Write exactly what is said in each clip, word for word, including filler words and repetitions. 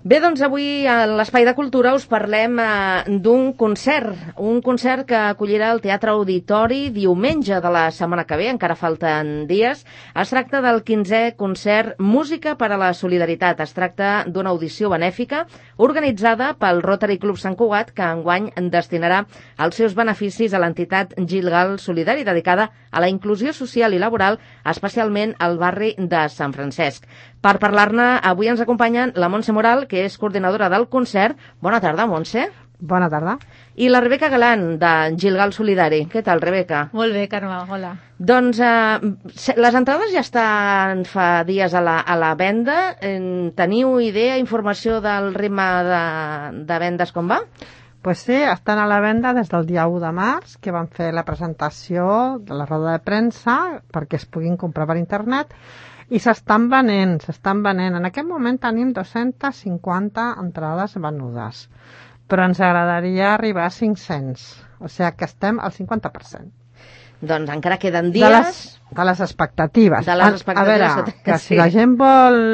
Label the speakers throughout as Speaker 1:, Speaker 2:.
Speaker 1: Bé, doncs avui a l'Espai de Cultura us parlem eh, d'un concert, un concert que acollirà el Teatre Auditori diumenge de la setmana que ve, encara falten dies. Es tracta del quinzè concert Música per a la Solidaritat. Es tracta d'una audició benèfica organitzada pel Rotary Club Sant Cugat, que enguany destinarà els seus beneficis a l'entitat Gilgal Solidari, dedicada a la inclusió social i laboral, especialment al barri de Sant Francesc. Per parlar-ne, avui ens acompanyen la Montse Moral, que és coordinadora del concert. Bona tarda, Montse.
Speaker 2: Bona tarda.
Speaker 1: I la Rebeca Galán, de Gilgal Solidari. Què tal, Rebeca?
Speaker 3: Molt bé, Carme, hola.
Speaker 1: Doncs eh, les entrades ja estan fa dies a la, a la venda. Teniu idea, informació del ritme de, de vendes com va?
Speaker 2: Pues sí, estan a la venda des del dia u de març, que van fer la presentació de la roda de premsa perquè es puguin comprar per internet. I s'estan venent, s'estan venent. En aquest moment tenim dos-centes cinquanta entrades venudes, però ens agradaria arribar a cinc-cents, o sigui que estem al cinquanta per cent.
Speaker 1: Doncs encara queden dies...
Speaker 2: De les, de les expectatives.
Speaker 1: De les expectatives.
Speaker 2: A veure, que si sí. La gent vol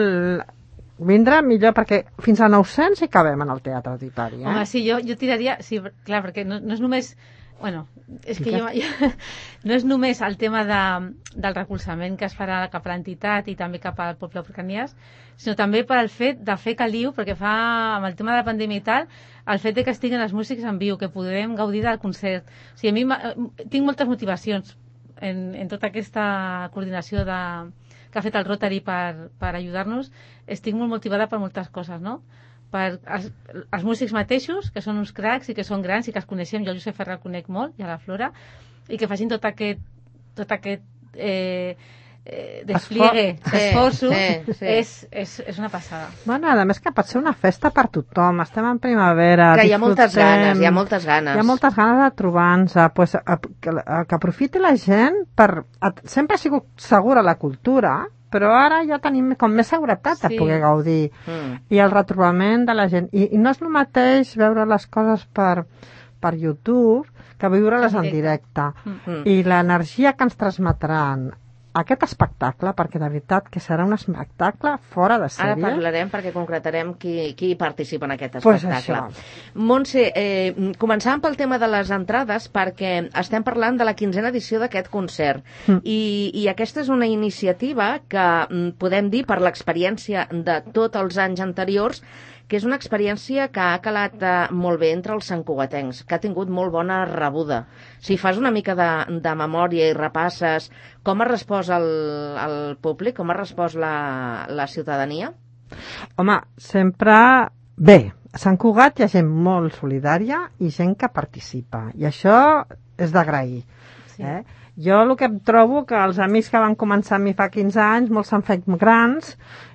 Speaker 2: vindre, millor, perquè fins a nou-cents hi cabem en el Teatre Auditori. Eh?
Speaker 3: Home, sí, jo, jo tiraria... Sí, clar, perquè no, no és només... Bueno, és que jo, jo, no és només el tema de, del recolzament que es farà cap a l'entitat i també cap al poble ucranià, sinó també per al fet de fer caliu, perquè fa, amb el tema de la pandèmia i tal, el fet de que estiguen els músics en viu, que podrem gaudir del concert. O sigui, a mi tinc moltes motivacions en, en tota aquesta coordinació de, que ha fet el Rotary per, per ajudar-nos. Estic molt motivada per moltes coses, no? Per els, els músics mateixos, que són uns cracs i que són grans i que els coneixem, jo el Josep Ferrer el conec molt, i a la Flora, i que facin tot aquest, tot aquest eh, eh, despliegue,
Speaker 1: sí,
Speaker 3: esforços,
Speaker 1: sí, sí.
Speaker 3: És, és, és una passada.
Speaker 2: Bueno, a més que pot ser una festa per tothom, estem en primavera,
Speaker 1: que hi ha moltes ganes, hi ha moltes ganes.
Speaker 2: Hi ha moltes ganes de trobar-nos, pues, que, que aprofiti la gent per... Sempre ha sigut segura la cultura, però ara ja tenim com més seguretat de sí. poder gaudir mm. i el retrobament de la gent i, i no és el mateix veure les coses per, per YouTube que viure-les en directe mm. i l'energia que ens transmetran aquest espectacle, perquè de veritat que serà un espectacle fora de sèrie.
Speaker 1: Ara parlarem perquè concretarem qui, qui participa en aquest
Speaker 2: pues
Speaker 1: espectacle. Montse, eh, començàvem pel tema de les entrades perquè estem parlant de la quinzena edició d'aquest concert mm. I, i aquesta és una iniciativa que mm, podem dir per l'experiència de tots els anys anteriors que és una experiència que ha calat eh, molt bé entre els santcugatencs, que ha tingut molt bona rebuda. Si fas una mica de, de memòria i repasses com ha respost el, el públic, com ha respost la, la ciutadania?
Speaker 2: Home, sempre bé. A Sant Cugat hi ha gent molt solidària i gent que participa, i això és d'agrair. Sí. Eh? Jo el que em trobo que els amics que van començar a mi fa quinze anys, molts s'han fet grans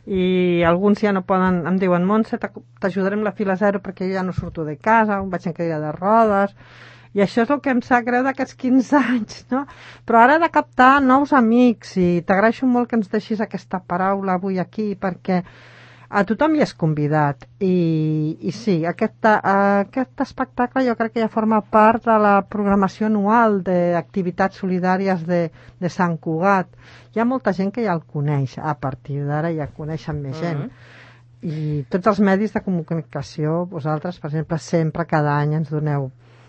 Speaker 2: i alguns ja no poden, em diuen Montse, t'ajudarem la fila zero perquè jo ja no surto de casa, vaig en cadira de rodes, i això és el que em sap greu d'aquests quinze anys, no? Però ara he de captar nous amics i t'agraeixo molt que ens deixis aquesta paraula avui aquí perquè a tothom hi és convidat i, i sí, aquest, aquest espectacle jo crec que ja forma part de la programació anual d'activitats solidàries de, de Sant Cugat. Hi ha molta gent que ja el coneix, a partir d'ara ja coneixen més gent. Uh-huh. I tots els medis de comunicació, vosaltres, per exemple, sempre cada any ens doneu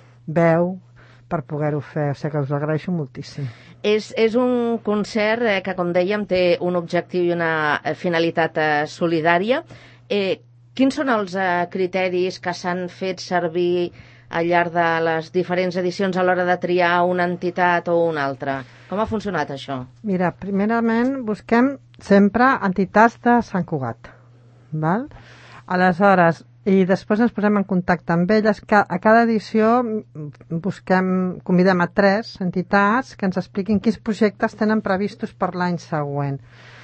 Speaker 2: veu per poder-ho fer, o sigui que us ho agraeixo moltíssim.
Speaker 1: És, és un concert eh, que, com dèiem, té un objectiu i una finalitat eh, solidària. Eh, quins són els eh, criteris que s'han fet servir al llarg de les diferents edicions a l'hora de triar una entitat o una altra? Com ha funcionat això?
Speaker 2: Mira, primerament busquem sempre entitats de Sant Cugat, val? Aleshores, i després ens posem en contacte amb elles. A cada edició busquem, convidem a tres entitats que ens expliquin quins projectes tenen previstos per l'any següent.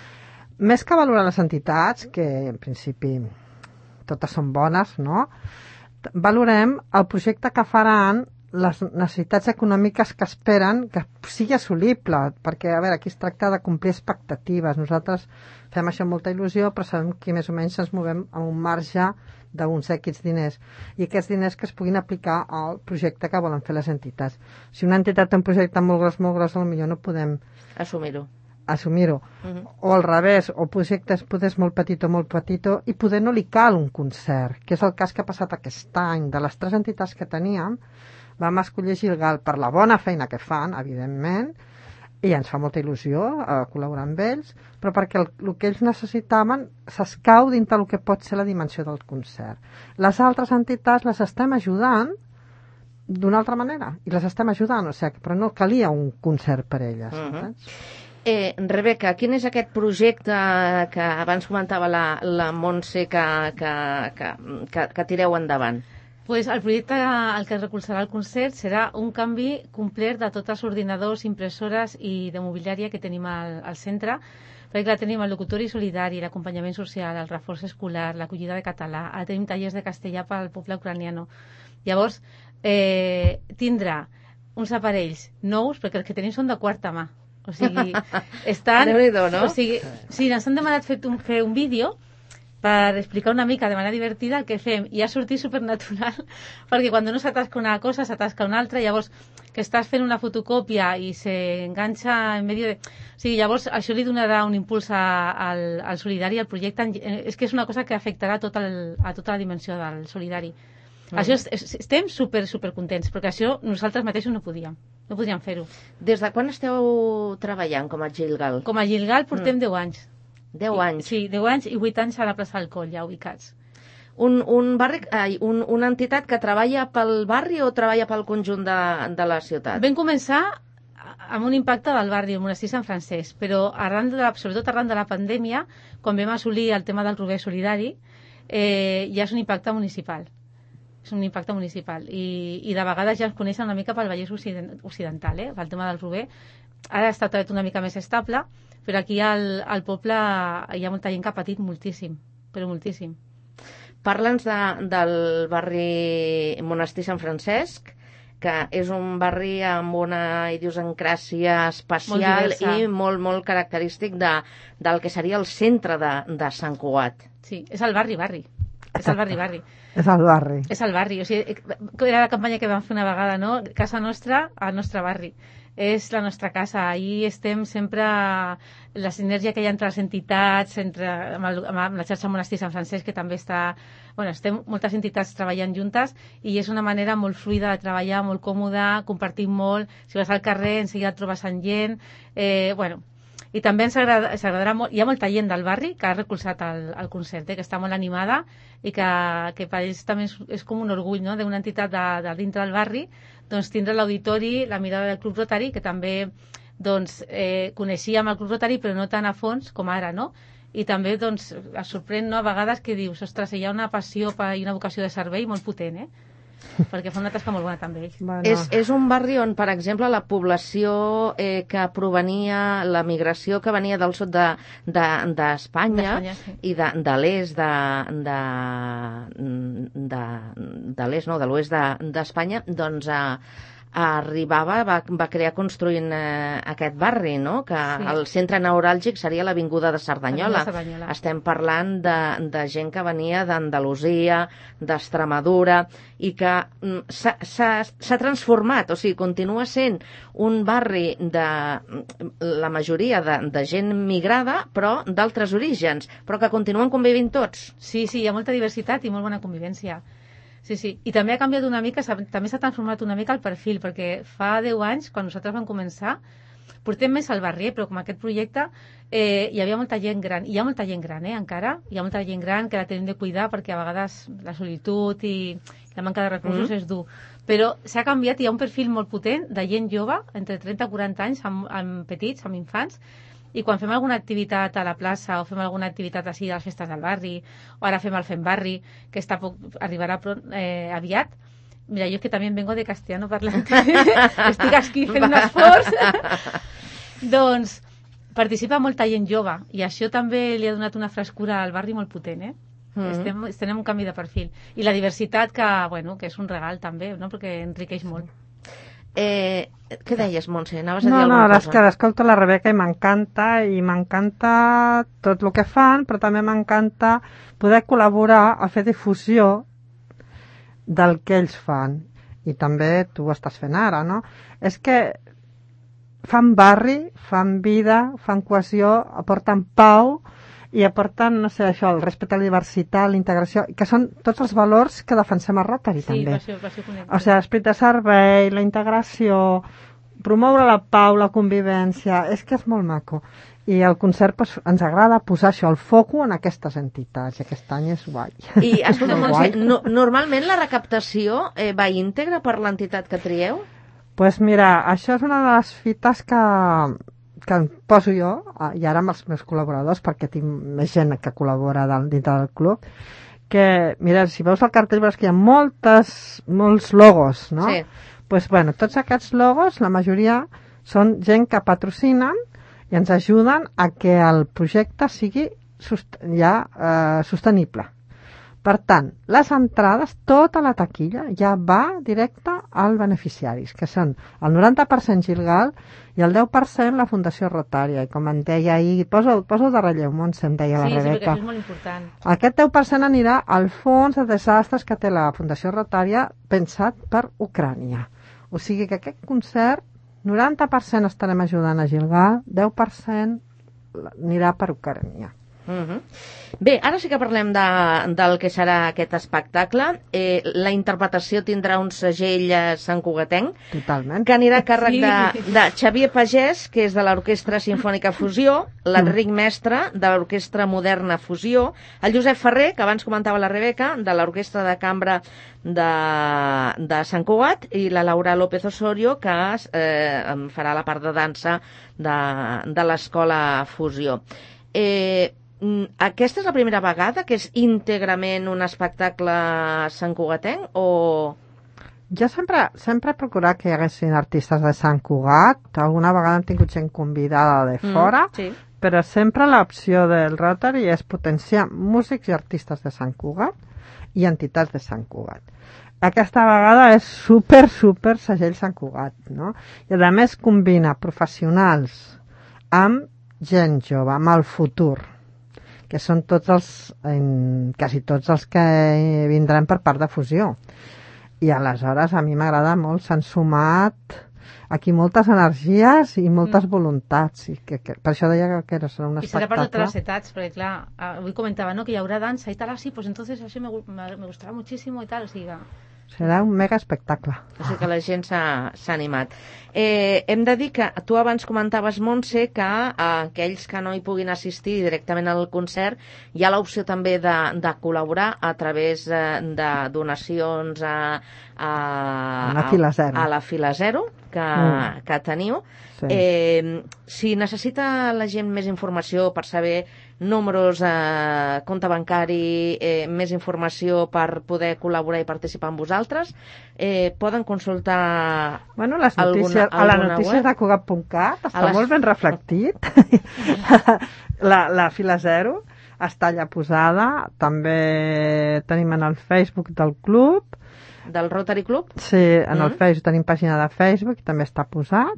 Speaker 2: Més que valorar les entitats, que en principi totes són bones, no? Valorem el projecte que faran, les necessitats econòmiques que esperen que sigui assolible, perquè, a veure, aquí es tracta de complir expectatives. Nosaltres fem això amb molta il·lusió, però sabem que més o menys ens movem amb un marge d'uns equips diners, i aquests diners que es puguin aplicar al projecte que volen fer les entitats. Si una entitat té un projecte molt gros, molt gros, potser no podem
Speaker 1: assumir-ho.
Speaker 2: assumir-ho. Uh -huh. O al revés, o projectes poder molt petit o molt petit i poder no li cal un concert, que és el cas que ha passat aquest any. De les tres entitats que teníem, vam escollir Gilgal per la bona feina que fan, evidentment, i ens fa molta il·lusió eh, col·laborar amb ells, però perquè el, el que ells necessitaven s'escau dintre el que pot ser la dimensió del concert. Les altres entitats les estem ajudant d'una altra manera, i les estem ajudant, o sigui, però no calia un concert per elles. Uh -huh.
Speaker 1: Eh, Rebeca, quin és aquest projecte que abans comentava la, la Montse que, que, que, que, que tireu endavant?
Speaker 3: Pues el projecte el que recolzarà el concert serà un canvi complet de tots els ordinadors, impressores i de mobiliària que tenim al, al centre, perquè clar, tenim el locutori solidari, l'acompanyament social, el reforç escolar, l'acollida de català, ara tenim tallers de castellà pel poble ucraniano. Llavors, eh, tindrà uns aparells nous, perquè els que tenim són de quarta mà. O sigui, estan...
Speaker 1: Déu-n'hi-do, no?
Speaker 3: O sigui, sí, ens han demanat fer un, fer un vídeo per explicar una mica de manera divertida el que fem, i ha sortit supernatural, perquè quan no s'atasca una cosa, s'atasca una altra, llavors que estàs fent una fotocòpia i s'enganxa en medio de... O sigui, llavors això li donarà un impuls a, al, al solidari, al projecte. És que és una cosa que afectarà tot el, a tota la dimensió del solidari. Mm. Això és, és, estem super, super contents, perquè això nosaltres mateixos no podíem, no podíem fer-ho.
Speaker 1: Des de quan esteu treballant com a Gilgal?
Speaker 3: Com a Gilgal portem mm. deu anys.
Speaker 1: deu anys?
Speaker 3: Sí, deu anys i vuit anys a la plaça del Coll, ja ubicats.
Speaker 1: Un, un barri, ai, un, una entitat que treballa pel barri o treballa pel conjunt de, de la ciutat?
Speaker 3: Vam començar amb un impacte del barri, el monestir Sant Francesc, però arran de la, sobretot arran de la pandèmia, quan vam assolir el tema del Rober solidari, eh, ja és un impacte municipal. És un impacte municipal. I, i de vegades ja ens coneixen una mica pel Vallès Occidental, eh, pel tema del Rober. Ara ha estat una mica més estable, però aquí al, al poble hi ha molta gent que ha patit moltíssim, però moltíssim.
Speaker 1: Parla'ns de, del barri Monestir Sant Francesc, que és un barri amb una idiosincràsia especial molt i molt, molt característic de, del que seria el centre de, de Sant Cugat.
Speaker 3: Sí, és el barri, barri. És el barri, barri.
Speaker 2: És el barri.
Speaker 3: És el barri. O sigui, era la campanya que vam fer una vegada, no? Casa nostra al nostre barri. És la nostra casa. Ahí estem sempre... La sinergia que hi ha entre les entitats, entre, amb, el, amb la xarxa Monestir Sant Francesc, que també està... Bueno, estem moltes entitats treballant juntes i és una manera molt fluida de treballar, molt còmoda, compartim molt. Si vas al carrer, en seguida et trobes amb gent. Eh, bueno, i també ens, agrada, ens agradarà molt... Hi ha molta gent del barri que ha recolzat el, el concert, eh, que està molt animada i que, que per ells també és, és com un orgull, no?, d'una entitat de, de dintre del barri, doncs tindre l'auditori, la mirada del Club Rotary, que també doncs, eh, coneixíem el Club Rotary, però no tan a fons com ara, no? I també doncs, es sorprèn, no?, a vegades que dius, ostres, hi ha una passió i una vocació de servei molt potent, eh? Perquè fa una tasca molt bona també ells.
Speaker 1: Bueno. És, és un barri on, per exemple, la població eh, que provenia, la migració que venia del sud d'Espanya de, de, sí. i de, de l'est de, de, de, de l'est, no, de l'oest d'Espanya, de, doncs eh, arribava, va, va crear construint eh, aquest barri, no? Que sí. El centre neuràlgic seria l'Avinguda de Cerdanyola.
Speaker 3: Cerdanyola.
Speaker 1: Estem parlant de, de gent que venia d'Andalusia, d'Extremadura, i que s'ha transformat, o sigui, continua sent un barri de la majoria de, de gent migrada, però d'altres orígens, però que continuen convivint tots.
Speaker 3: Sí, sí, hi ha molta diversitat i molt bona convivència. Sí, sí. I també ha canviat una mica, també s'ha transformat una mica el perfil, perquè fa deu anys, quan nosaltres vam començar, portem més al barri, eh, però com aquest projecte eh, hi havia molta gent gran. Hi ha molta gent gran, eh, encara. Hi ha molta gent gran que la tenim de cuidar perquè a vegades la solitud i la manca de recursos mm. és dur. Però s'ha canviat i hi ha un perfil molt potent de gent jove, entre trenta i quaranta anys, amb, amb petits, amb infants, i quan fem alguna activitat a la plaça o fem alguna activitat així a les festes del barri, o ara fem el Fem Barri, que està poc, arribarà eh, aviat. Mira, jo que també vengo de castellano parlant, estic aquí fent un esforç. Doncs participa molta gent jove i això també li ha donat una frescura al barri molt potent, eh? Mm. Estem, estem en un canvi de perfil. I la diversitat que, bueno, que és un regal també, no? Perquè enriqueix molt.
Speaker 1: Eh, què deies, Montse? Anaves a dir
Speaker 2: no,
Speaker 1: alguna
Speaker 2: no,
Speaker 1: cosa?
Speaker 2: No, és que l'escolto la Rebeca i m'encanta, i m'encanta tot el que fan, però també m'encanta poder col·laborar a fer difusió del que ells fan. I també tu ho estàs fent ara, no? És que fan barri, fan vida, fan cohesió, aporten pau i aporten, no sé, això, el respecte a la diversitat, la integració, que són tots els valors que defensem a Rotary,
Speaker 3: sí,
Speaker 2: també.
Speaker 3: Sí, per això, per això
Speaker 2: o sigui, l'esperit de servei, la integració, promoure la pau, la convivència, és que és molt maco. I el concert pues, ens agrada posar això, el foco en aquestes entitats, i aquest any és guai.
Speaker 1: I, escolta, Montse, no, normalment la recaptació eh, va íntegra per l'entitat que trieu?
Speaker 2: Doncs pues mira, això és una de les fites que, que em poso jo, i ara amb els meus col·laboradors, perquè tinc més gent que col·labora dintre del club, que, mira, si veus el cartell veus que hi ha moltes, molts logos, no?
Speaker 1: Sí.
Speaker 2: Pues, bueno, tots aquests logos, la majoria, són gent que patrocinen i ens ajuden a que el projecte sigui sust ja eh, sostenible. Per tant, les entrades, tota la taquilla, ja va directe als beneficiaris, que són el noranta per cent Gilgal i el deu per cent la Fundació Rotària. I com em deia ahir, posa, posa de relleu, Montse, em deia
Speaker 3: sí,
Speaker 2: la Rebeca.
Speaker 3: Sí, perquè això és molt important.
Speaker 2: Aquest deu per cent anirà al fons de desastres que té la Fundació Rotària pensat per Ucrània. O sigui que aquest concert, noranta per cent estarem ajudant a Gilgal, deu per cent anirà per Ucrània.
Speaker 1: Uh-huh. Bé, ara sí que parlem de, del que serà aquest espectacle. Eh, la interpretació tindrà un segell santcugatenc.
Speaker 2: Totalment.
Speaker 1: Que anirà a càrrec
Speaker 3: sí.
Speaker 1: de, de Xavier Pagès, que és de l'Orquestra Simfònica Fusió, l'Enric Mestre, de l'Orquestra Moderna Fusió, el Josep Ferrer, que abans comentava la Rebeca, de l'Orquestra de Cambra de, de Sant Cugat, i la Laura López Osorio, que eh, farà la part de dansa de, de l'Escola Fusió. Eh, Aquesta és la primera vegada que és íntegrament un espectacle santcugatenc o...?
Speaker 2: Jo sempre, sempre he procurat que hi haguessin artistes de Sant Cugat, alguna vegada hem tingut gent convidada de fora,
Speaker 1: mm, sí.
Speaker 2: Però sempre l'opció del Rotary és potenciar músics i artistes de Sant Cugat i entitats de Sant Cugat. Aquesta vegada és super, super segell Sant Cugat, no? I a més combina professionals amb gent jove, amb el futur, que són tots els, en, quasi tots els que vindran per part de Fusió. I aleshores a mi m'agrada molt, s'han sumat aquí moltes energies i moltes mm. voluntats. I que, que, per això deia que era un espectacle.
Speaker 3: I serà per totes les edats, perquè clar, avui comentava no, que hi haurà dansa i tal, así, pues entonces això me, me, me gustarà muchísimo i tal, o sigui...
Speaker 2: Serà un mega espectacle.
Speaker 1: O sigui que la gent s'ha animat. Eh, hem de dir que tu abans comentaves, Montse, que eh, aquells que no hi puguin assistir directament al concert hi ha l'opció també de, de col·laborar a través eh, de donacions a, a,
Speaker 2: a, la fila zero.
Speaker 1: a, a la fila zero que, mm. que teniu. Sí. Eh, si necessita la gent més informació per saber números, eh, compte bancari, eh, més informació per poder col·laborar i participar amb vosaltres, eh, poden consultar
Speaker 2: bueno, les notícies, alguna, a la notícia de Cugat punt cat està les... molt ben reflectit. la, la fila zero està allà posada. També tenim en el Facebook del club.
Speaker 1: Del Rotary Club?
Speaker 2: Sí, en mm. el Facebook tenim pàgina de Facebook i també està posat.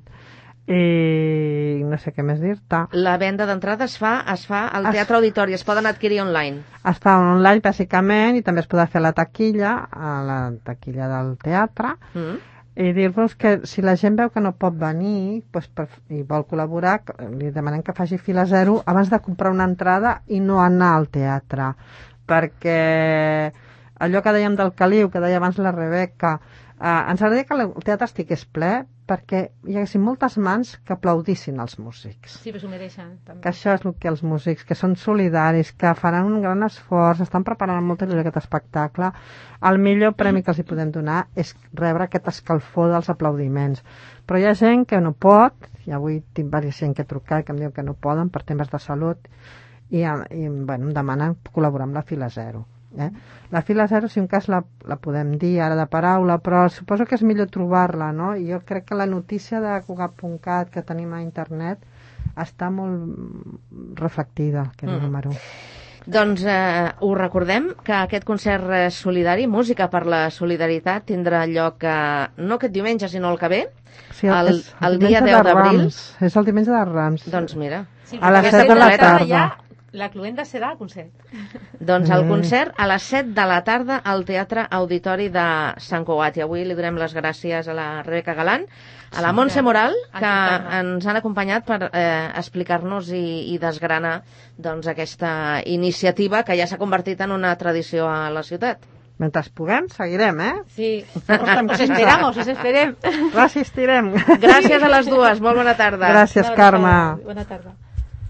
Speaker 2: I no sé què més dir-te.
Speaker 1: La venda d'entrada es fa es fa al Teatre es... Auditori, es poden adquirir online.
Speaker 2: Es fa online, bàsicament, i també es podrà fer a la taquilla, a la taquilla del teatre, mm. i dir-vos que si la gent veu que no pot venir doncs per, i vol col·laborar, li demanem que faci fila zero abans de comprar una entrada i no anar al teatre, perquè allò que dèiem del caliu, que deia abans la Rebeca, eh, ens agradaria que el teatre estigués ple perquè hi haguessin moltes mans que aplaudissin els músics.
Speaker 3: Sí, però s'ho mereixen, també.
Speaker 2: Que això és el que els músics, que són solidaris, que faran un gran esforç, estan preparant amb molta il·lusió aquest espectacle. El millor premi que els hi podem donar és rebre aquest escalfor dels aplaudiments. Però hi ha gent que no pot, i avui tinc diversa gent que he trucat que em diuen que no poden per temes de salut, i, i bueno, em demanen col·laborar amb la fila zero. Eh? La fila zero, si un cas la, la podem dir ara de paraula, però suposo que és millor trobar-la, no? I jo crec que la notícia de Cugat punt cat que tenim a internet està molt reflectida, aquest mm. número.
Speaker 1: Doncs eh, us recordem que aquest concert solidari, Música per la Solidaritat, tindrà lloc eh, no aquest diumenge, sinó el que ve,
Speaker 2: sí, el,
Speaker 1: el, el dia deu d'abril.
Speaker 2: És el diumenge de Rams.
Speaker 1: Doncs mira.
Speaker 3: Sí,
Speaker 2: a les set de la tarda.
Speaker 3: Ja la cluenda serà el concert.
Speaker 1: Doncs el concert a les set de la tarda al Teatre Auditori de Sant Cugat. I avui li donem les gràcies a la Rebeca Galán, a la Montse Moral, que ens han acompanyat per eh, explicar-nos i, i desgranar doncs, aquesta iniciativa que ja s'ha convertit en una tradició a la ciutat.
Speaker 2: Mentre puguem, seguirem, eh?
Speaker 3: Sí, os esperamos, os esperem.
Speaker 2: Resistirem.
Speaker 1: Gràcies a les dues, molt bona tarda.
Speaker 2: Gràcies, Carme.
Speaker 3: Bona tarda.